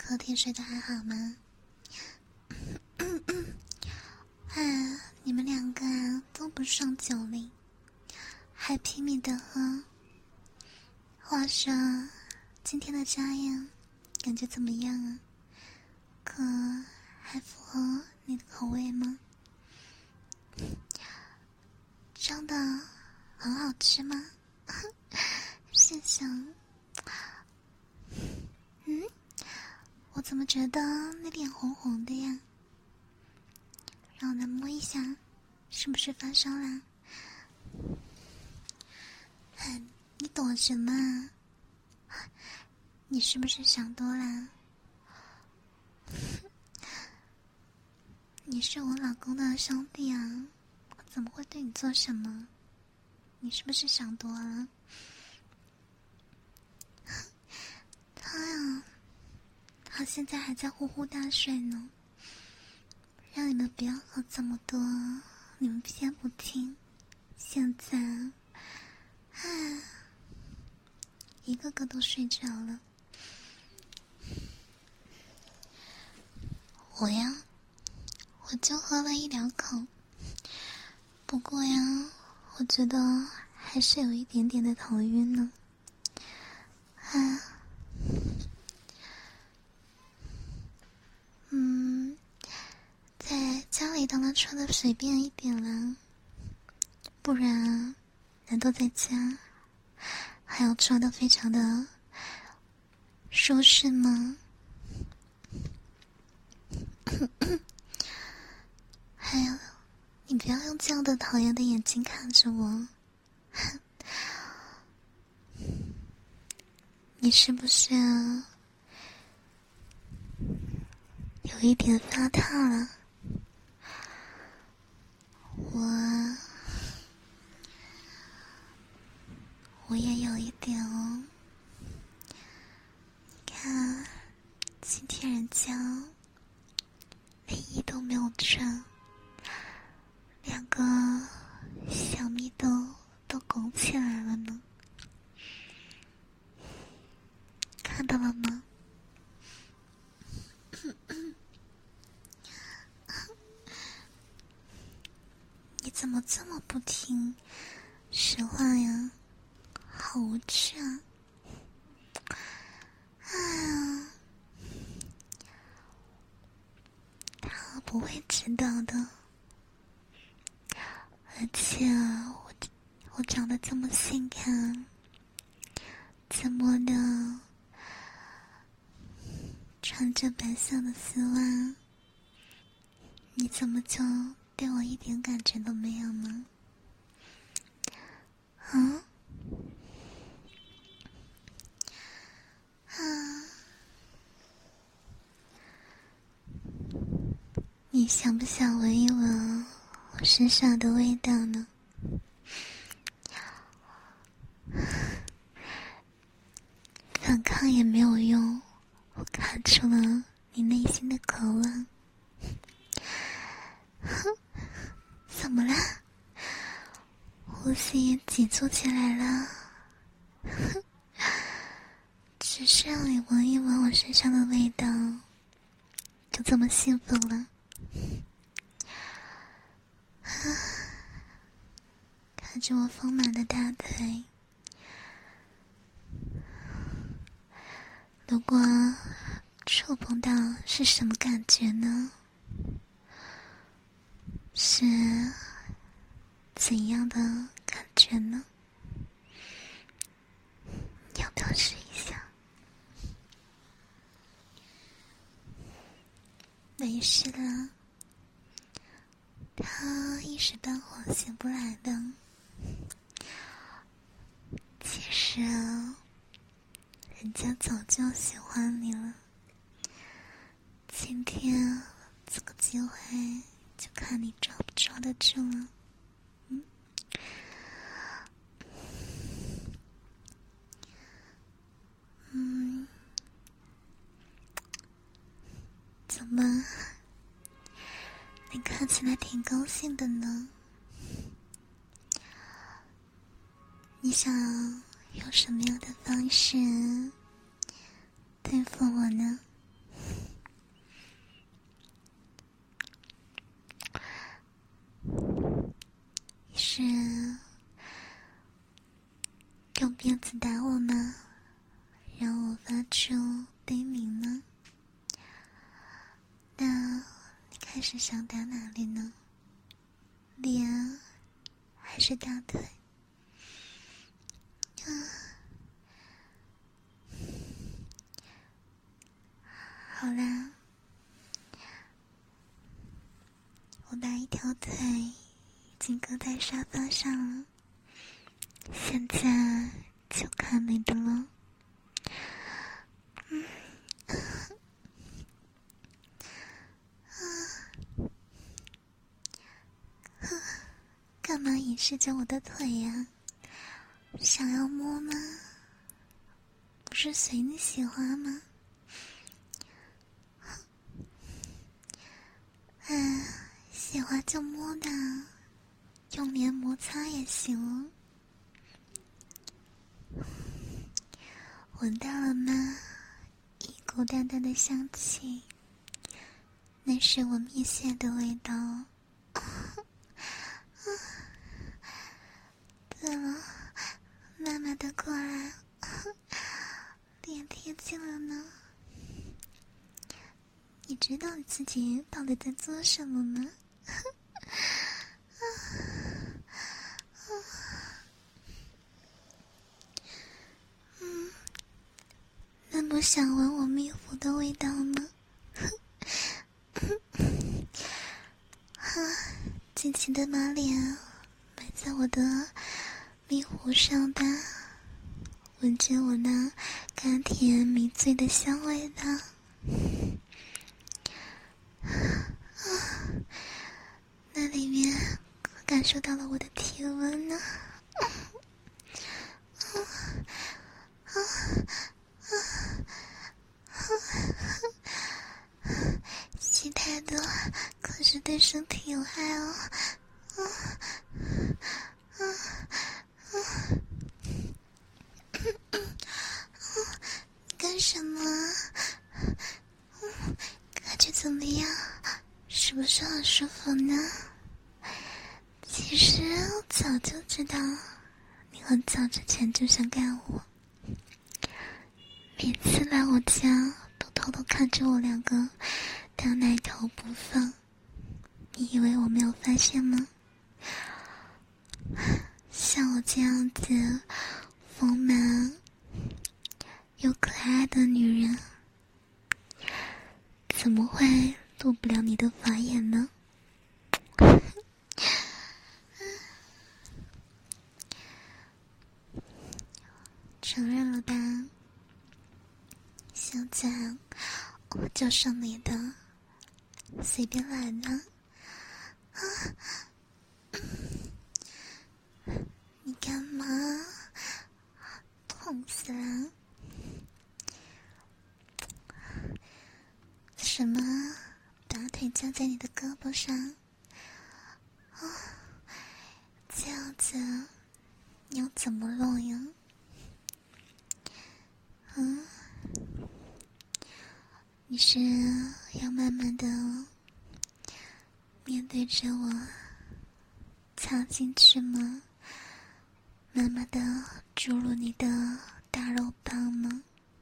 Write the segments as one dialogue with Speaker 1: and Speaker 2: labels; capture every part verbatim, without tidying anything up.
Speaker 1: 客厅睡得还好吗？哎，你们两个啊都不上酒龄，还拼命的喝。话说，今天的家宴感觉怎么样啊？可还符合你的口味吗？真的很好吃吗？谢谢。嗯，我怎么觉得你脸红红的呀？让我来摸一下，是不是发烧啦？哎，你躲什么啊？你是不是想多啦？你是我老公的兄弟啊，我怎么会对你做什么？你是不是想多了？他呀，他现在还在呼呼大睡呢。让你们不要喝这么多，你们偏不听。现在，唉，一个个都睡着了。我呀，我就喝了一两口。不过呀，我觉得还是有一点点的头晕呢。啊，嗯，在家里当然穿的随便一点啦，不然难道在家还要穿的非常的舒适吗？还有，你不要用这样的讨厌的眼睛看着我。你是不是有一点发烫了？我我也有一点哦。你看，今天人家内衣都没有穿，两个小蜜豆都拱起来了呢，看到了吗？你怎么这么不听实话呀？好无趣啊！哎呀，他不会知道的。而且我我长得这么性感，怎么的，穿着白色的丝袜，你怎么就对我一点感觉都没有呢？啊？啊？你想不想闻一闻我身上的味道呢？反抗也没有用，我看出了你内心的渴望。哼，怎么啦？呼吸也急促起来了。哼，只是让你闻一闻我身上的味道，就这么兴奋了？看着我丰满的大腿，如果触碰到是什么感觉呢？是怎样的感觉呢？要不要试一下？没事了，他一时半会醒不来的。其实啊，人家早就喜欢你了。今天这个机会就看你抓不抓得住了。嗯，嗯，怎么？你看起来挺高兴的呢。你想用什么样的方式对付我呢？ 鞭子打我吗？让我发出悲鸣呢？那你开始想打哪里呢？脸还是大腿？啊，好啦，我把一条腿已经搁在沙发上了，现在就看你的了。嗯，干嘛掩饰着我的腿呀？想要摸吗？不是随你喜欢吗？嗯，喜欢就摸的，用脸摩擦也行哦。闻到了吗？一股淡淡的香气，那是我蜜腺的味道。对了，慢慢的过来，脸贴近了呢。你知道你自己到底在做什么吗？嗯，那么想闻我蜜狐的味道吗？哈，尽情的把脸埋在我的蜜狐上吧，闻着我那甘甜迷醉的香味吧。那里面感受到了我的体温呢。吸太多可是对身体有害哦。干什么？感觉怎么样？是不是很舒服呢？其实我早就知道你很早之前就想干我，每次来我家都偷偷看着我两个大奶头不放，你以为我没有发现吗？像我这样子丰满又可爱的女人，怎么会入不了你的法眼呢？承认了吧？现在我就是你的，随便来呢。啊，你干嘛？痛死了！什么？把腿架在你的胳膊上？啊，这样子你要怎么弄呀？嗯，你是要慢慢的面对着我插进去吗？慢慢的注入你的大肉棒吗？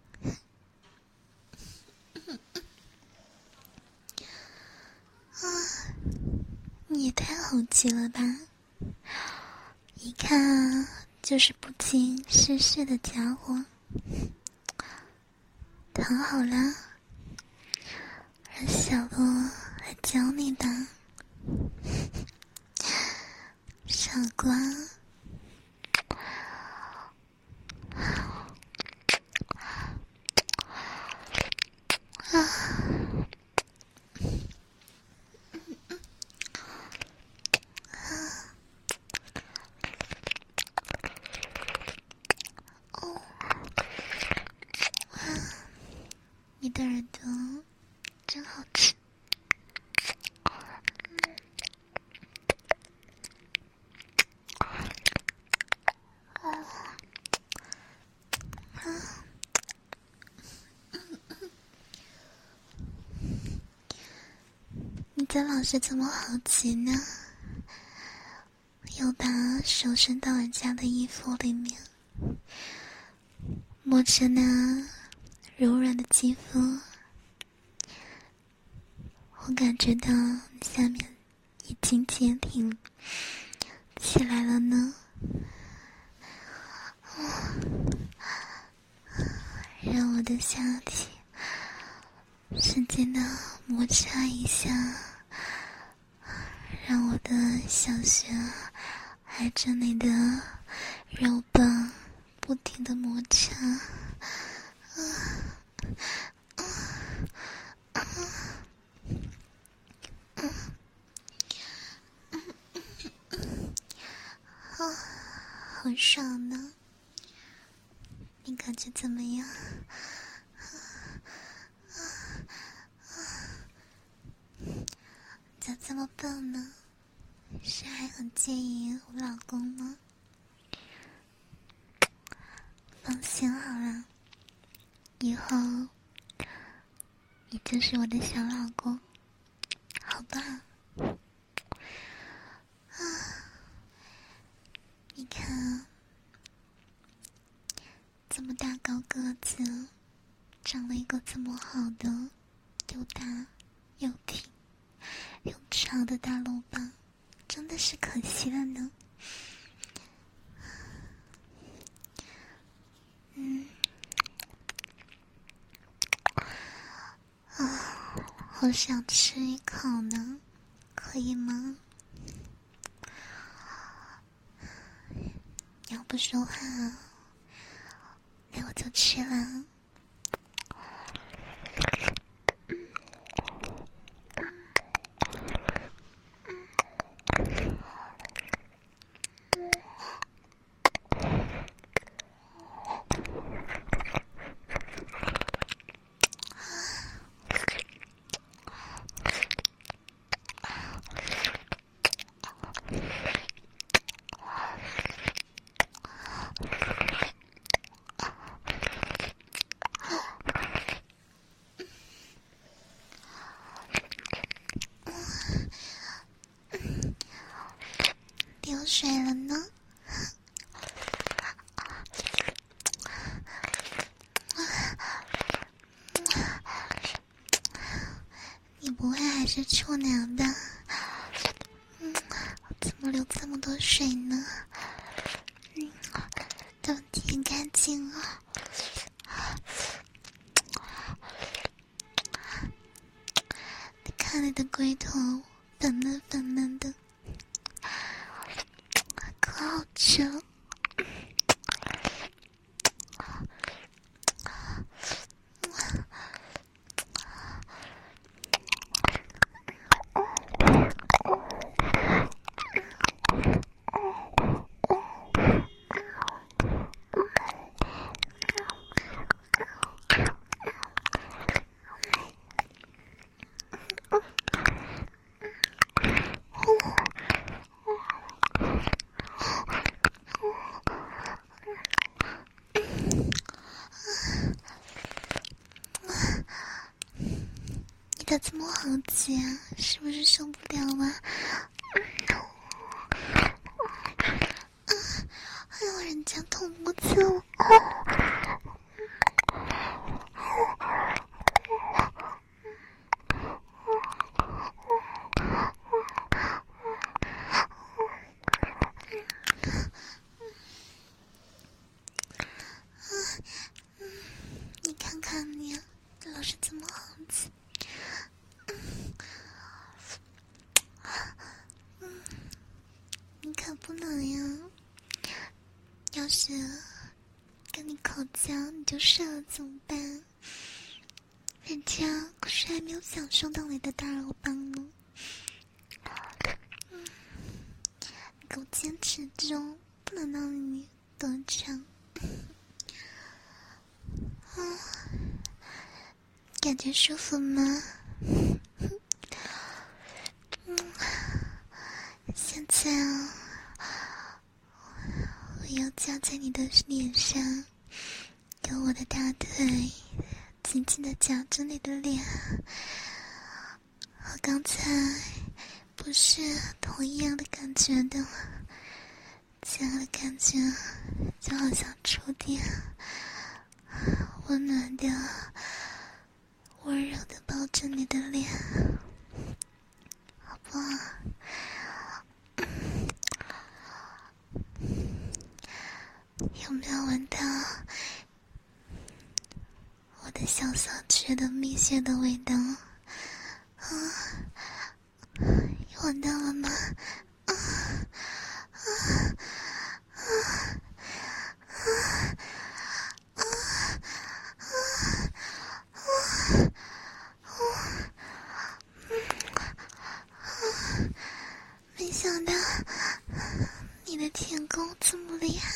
Speaker 1: 啊，你也太猴急了吧！一看就是不经世事的家伙。躺好了，让小洛来教你吧，傻瓜。啊，哦，你的耳朵真好吃。你的老师怎么好急呢？又把手伸到人家的衣服里面， 摸着那柔软的肌肤，我感觉到下面已经坚挺起来了呢。让我的下体使劲的摩擦一下，让我的小穴挨着你的肉棒不停的摩擦，好爽呢，你感觉怎么样？咋这么笨呢？是还很介意我老公吗？放心好了，以后你就是我的小老公，好吧？啊，你看，这么大高个子，长了一个这么好的，又大又挺又长的大肉棒，真的是可惜了呢。嗯，啊，好想吃一口呢，可以吗？你要不说话，那我就吃了。流水了呢。你不会还是处男吧？嗯，怎么流这么多水呢？嗯，都舔干净了。你看你的龟头粉嫩粉嫩的，可好吃了。你这么好奇啊？是不是受不了了？还有人家捅不住。你看看你，老是这么好奇。你可不能呀！要是跟你口交你就射了怎么办？人家可是还没有享受到你的大肉棒呢。嗯，你给我坚持住，不能让你得逞。啊，感觉舒服吗？嗯，现在啊，我要夹在你的脸上，用我的大腿紧紧地夹着你的脸，和刚才不是同一样的感觉的。 现在的感觉就好像触电，温暖的、温柔的抱着你的脸，好不好？有没有闻到我的小小雀的蜜穴的味道？啊，闻到了吗？啊啊啊啊啊啊啊！没想到你的舔功这么厉害！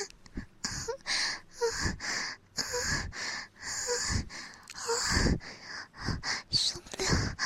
Speaker 1: 受不了！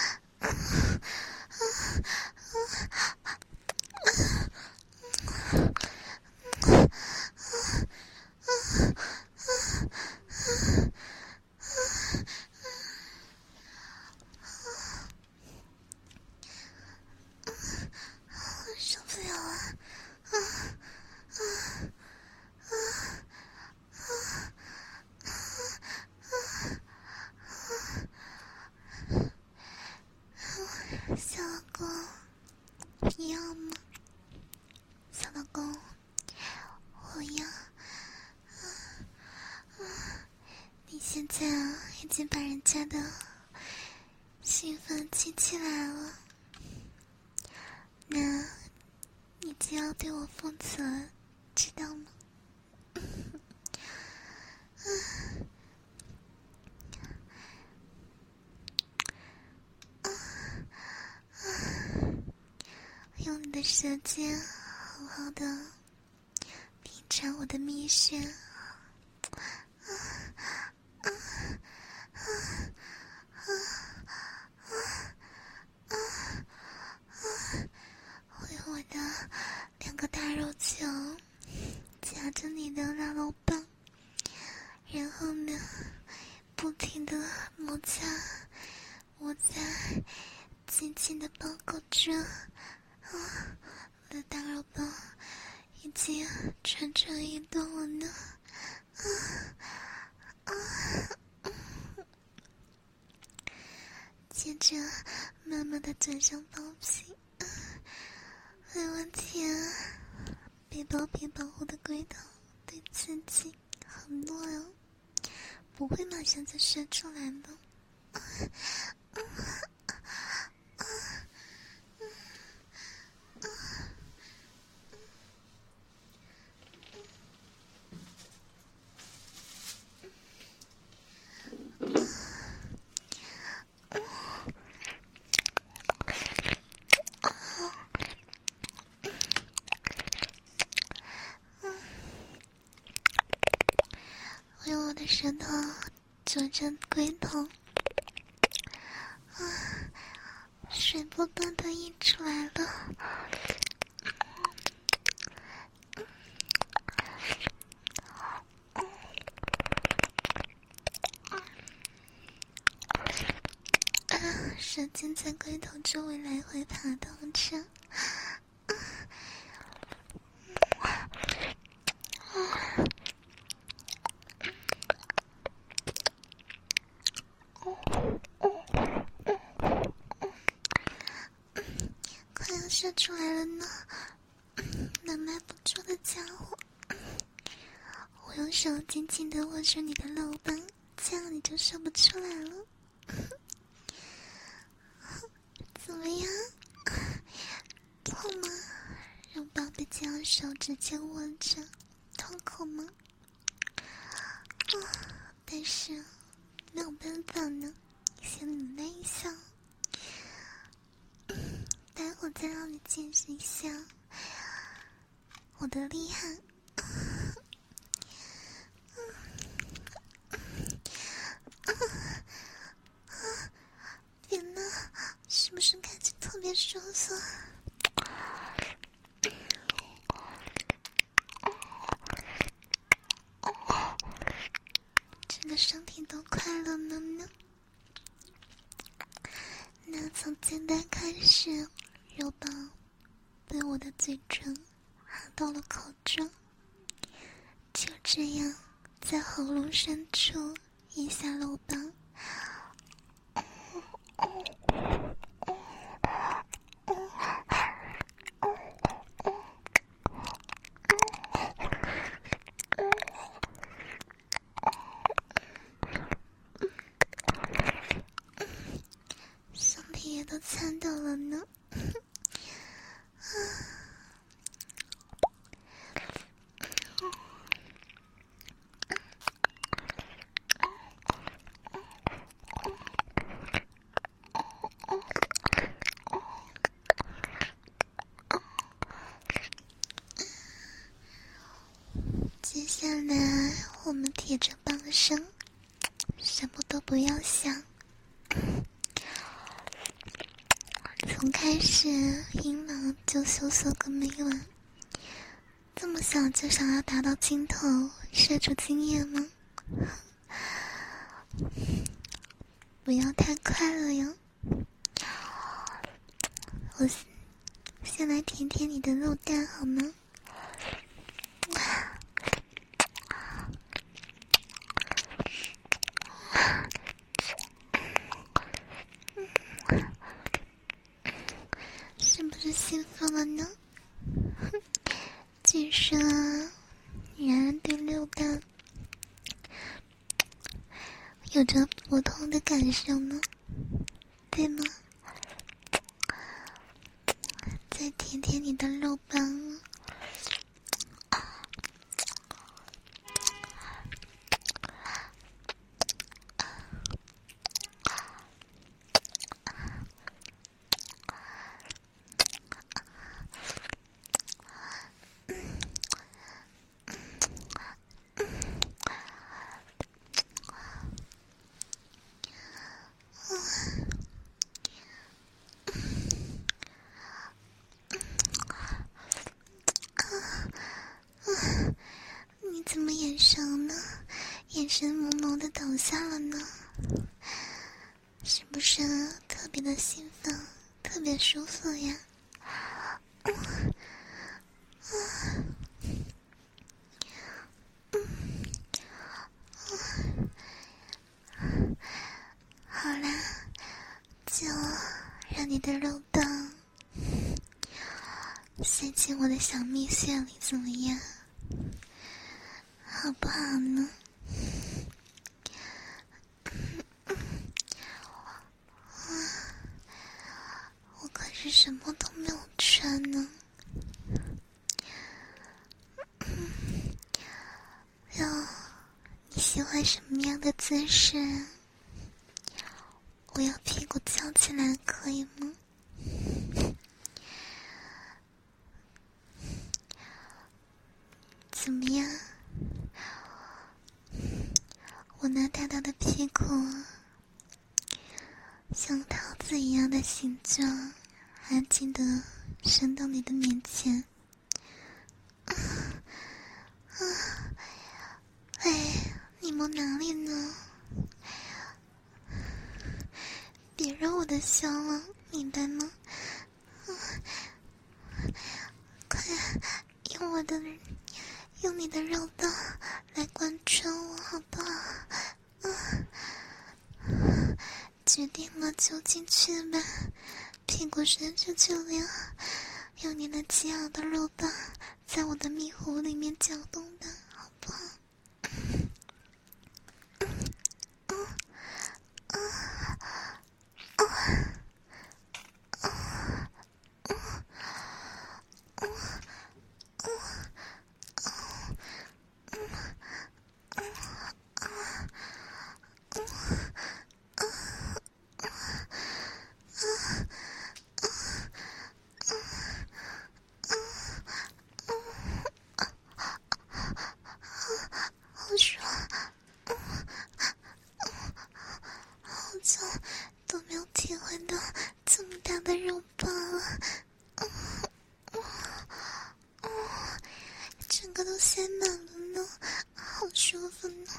Speaker 1: 受不了了！啊啊啊啊！小老公，你要吗？小老公，我要。啊啊！你现在啊，已经把人家的兴奋激起来了，那你就要对我负责，知道吗？啊啊啊！用你的舌尖好好的品尝我的蜜穴，啊啊啊啊啊啊啊！我用我的两个大肉球夹着你的大肉棒，然后呢，不停的摩擦，我在紧紧的包裹着。啊，我的大肉棒已经蠢蠢欲动了呢！啊啊！接着慢慢的转向包皮，啊，哎我天啊！别包皮保护的龟头对刺激很多哟，不会马上就射出来的。啊啊啊！我用我的舌头啄着龟头，啊，水不断的溢出来了。啊，舌尖在龟头周围来回爬动着。啊啊快要射出来了呢，能耐不住的家伙！我用手紧紧的握住你的肉棒，这样你就射不出来了。怎么样？痛吗？肉棒被这样手直接握着，痛苦吗？啊，但是没有办法呢，先忍耐一下。待会再让你见识一下我的厉害。天哪，是不是感觉特别舒服？整个身体都快乐了呢。那从现在开始，肉棒对我的嘴唇含到了口中，就这样在喉咙深处一下漏棒。身体也都颤抖了呢。接下来我们贴着棒声，什么都不要想，从开始阴囊就羞涩个没完。这么小就想要达到尽头，射出精液吗？不要太快了哟。我先来舔舔你的肉蛋好吗？是不是兴奋了呢？据说女人对肉蛋有着不同的感受呢，对吗？再舔舔你的肉棒，你怎么眼熟呢？眼神朦胧的倒下了呢？是不是特别的兴奋，特别舒服呀？好啦，就让你的肉棒塞进我的小蜜穴里，怎么样？好不好呢？我可是什么都没有穿呢。哟，你喜欢什么样的姿势？我要屁股翘起来，可以吗？怎么样？我那大大的屁股像桃子一样的形状，还记得伸到你的面前。啊啊！哎，你摸哪里呢？别惹我的胸了，明白吗？啊、快用我的，用你的肉棒来贯穿我，好不好？啊！决定了就进去吧，屁股伸出去了，用你那极好的肉棒在我的蜜壶里面搅动的，好不好？好爽！好久都没有体会到这么大的肉棒了，整个都塞满了呢，好舒服呢。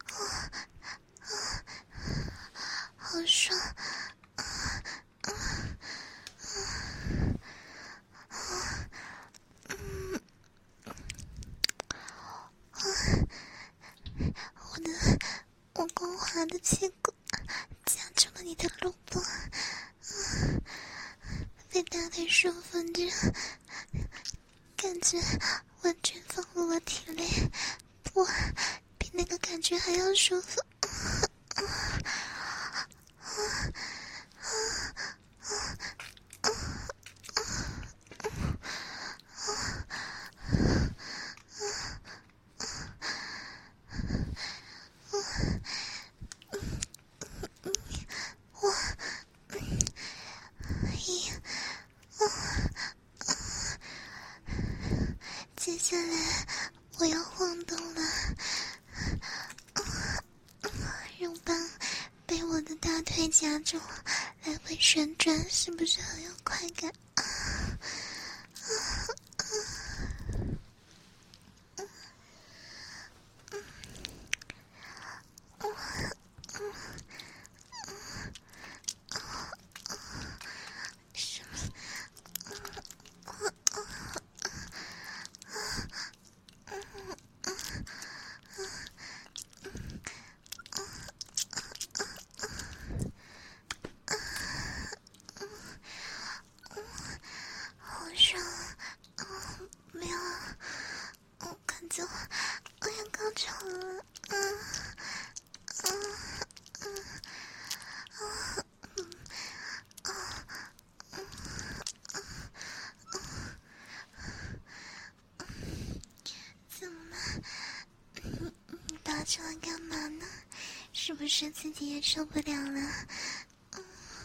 Speaker 1: 好爽！ 我光滑的屁股夹住了你的萝卜，嗯，被大腿束缚着，感觉完全放入我体内，不，比那个感觉还要舒服。接下来我要晃动了，肉棒被我的大腿夹住，来回旋转，是不是很有快感？这样干嘛呢？是不是自己也受不了了？嗯，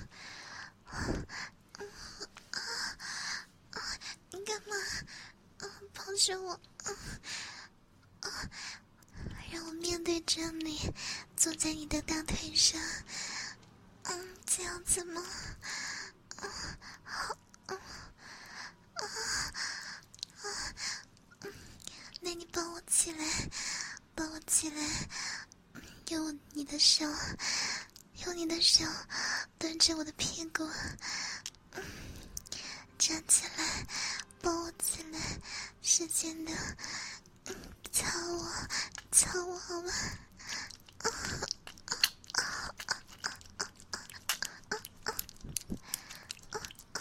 Speaker 1: 嗯啊啊！你干嘛？啊，抱着我！嗯啊，让我面对着你，坐在你的大腿上。嗯，这样子吗？嗯，好。嗯啊啊嗯，那你抱我起来。抱我起来，用你的手，用你的手端着我的屁股，嗯，站起来，抱我起来，使劲的，嗯，操我，操我好吗？啊啊啊啊啊啊啊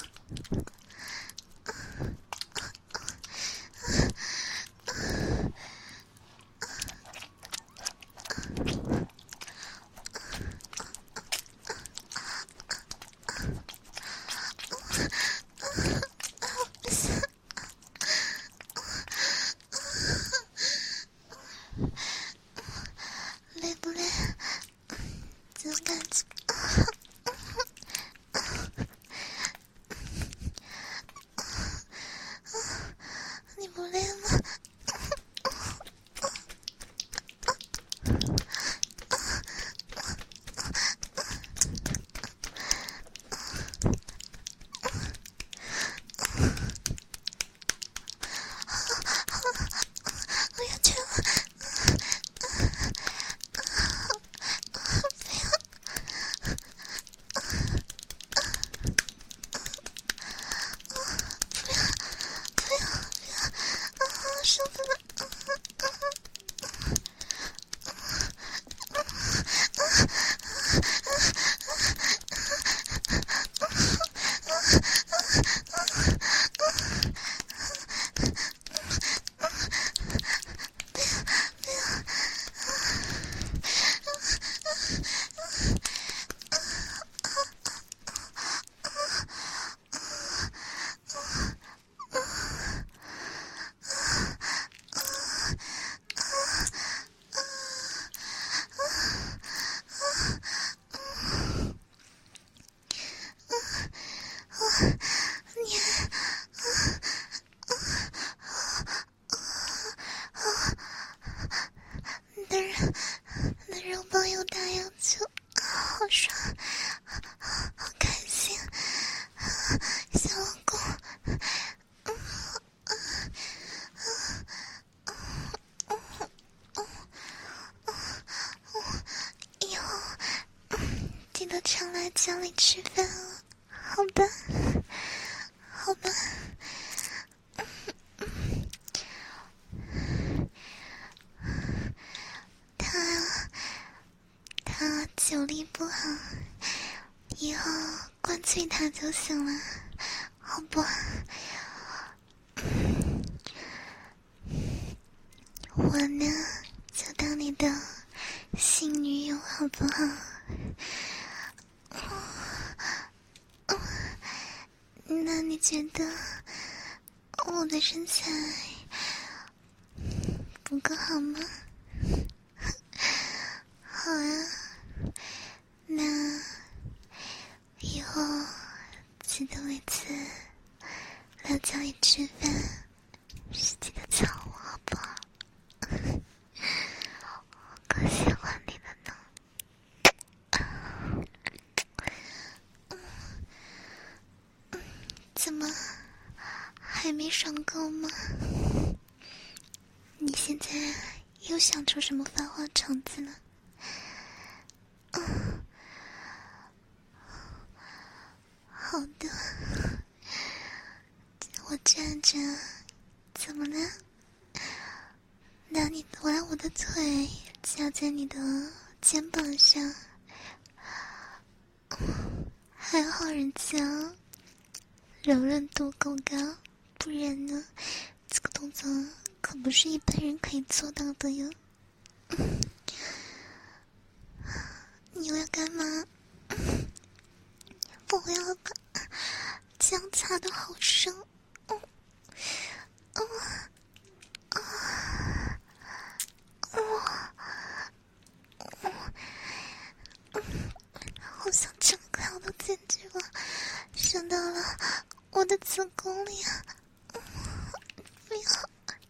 Speaker 1: 累不累？怎么感觉？你不累吗？我要去了。受不了！你，你的人，你的肉棒又大又粗，好爽，好开心，小老公，嗯嗯嗯嗯嗯嗯，以后记得常来家里吃饭哦，好吧？好吧，他酒力不好，以后灌醉他就行了，好不？我呢，就当你的新女友，好不好？那你觉得我的身材不够好吗？好啊，那以后记得每次来家里吃饭是记得叫我，好不好？我可喜欢你了呢。怎么还没爽够吗？你现在又想出什么发话场子了？嗯，好的，我站着，怎么了？拿你拿我的腿夹在你的肩膀上，还好人家柔韧度够高，不然呢，这个动作可不是一般人可以做到的哟。你又要干嘛？不要吧，这样擦的好深。嗯嗯啊嗯嗯，好像整个要都进去了，伸到了我的子宫里啊！不要。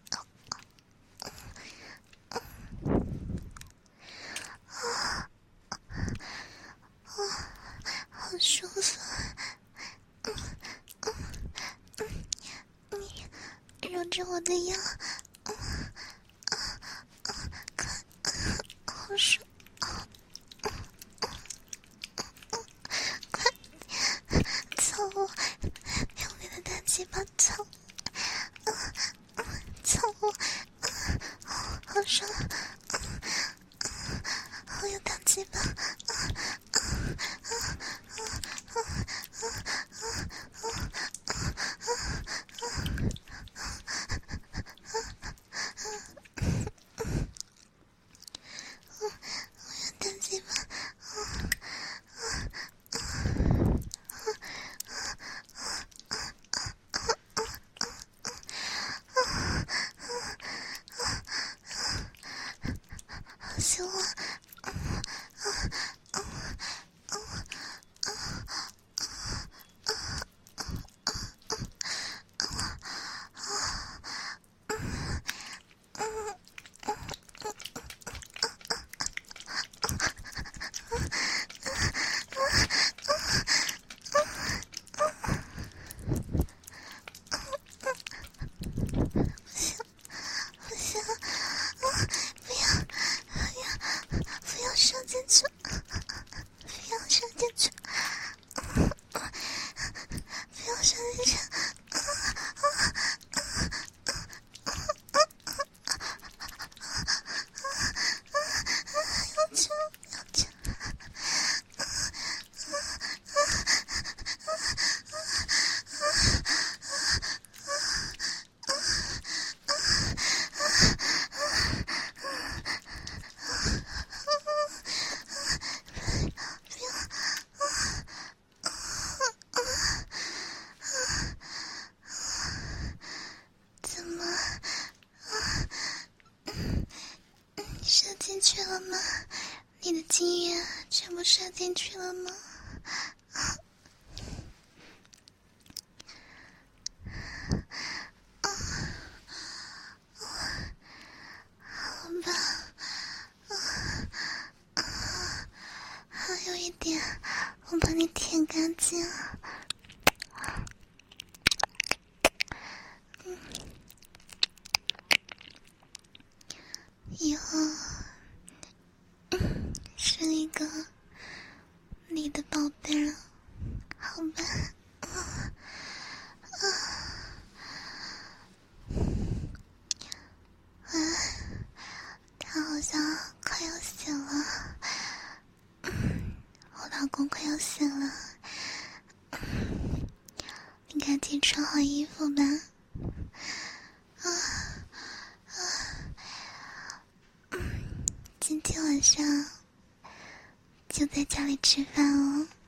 Speaker 1: 好舒服，嗯嗯嗯，你揉着我的腰，嗯啊啊，快，好爽，嗯嗯嗯，快操我，用你的大鸡巴操我，嗯嗯，操我，嗯，好爽，嗯嗯，好有大鸡巴，嗯嗯嗯。行了，嗯嗯嗯嗯嗯不行，不要不要不要射进去，不要射进去，不要射进去。射进去了吗？你的精液全部射进去了吗？啊，好吧，啊啊，还有一点，我帮你舔干净。嗯，以后。是一个你的宝贝了，好吧？啊啊啊！他好像快要醒了，嗯， 天晚上就在家里吃饭哦。